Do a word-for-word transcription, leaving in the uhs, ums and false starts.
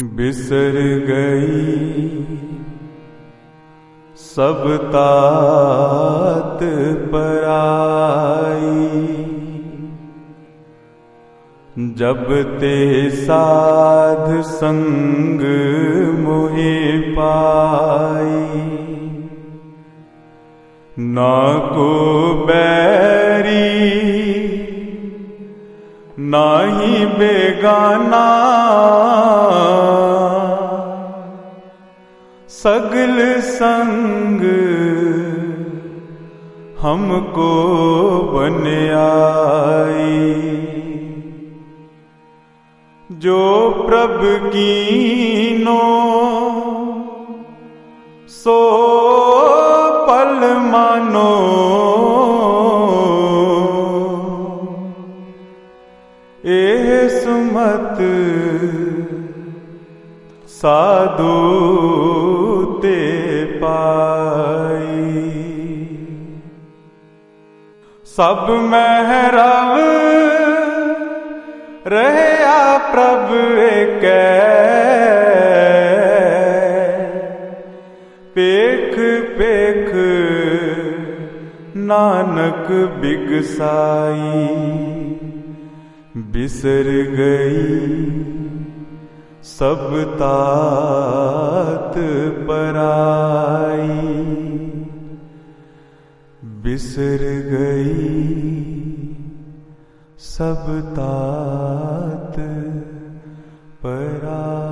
बिसर गई सब तात पराई, जब ते साध संग मोहे पाई। ना को बैरी नाही बेगाना, सगल संग हमको बन आई। जो प्रभ कीनो सो पल मानो, एह सुमत साधु ते पाई। सब महरव रहया प्रभ एकै, पेख पेख नानक बिगसाई। बिसर गई सब तात पराई, बिसर गई सब तात पराई।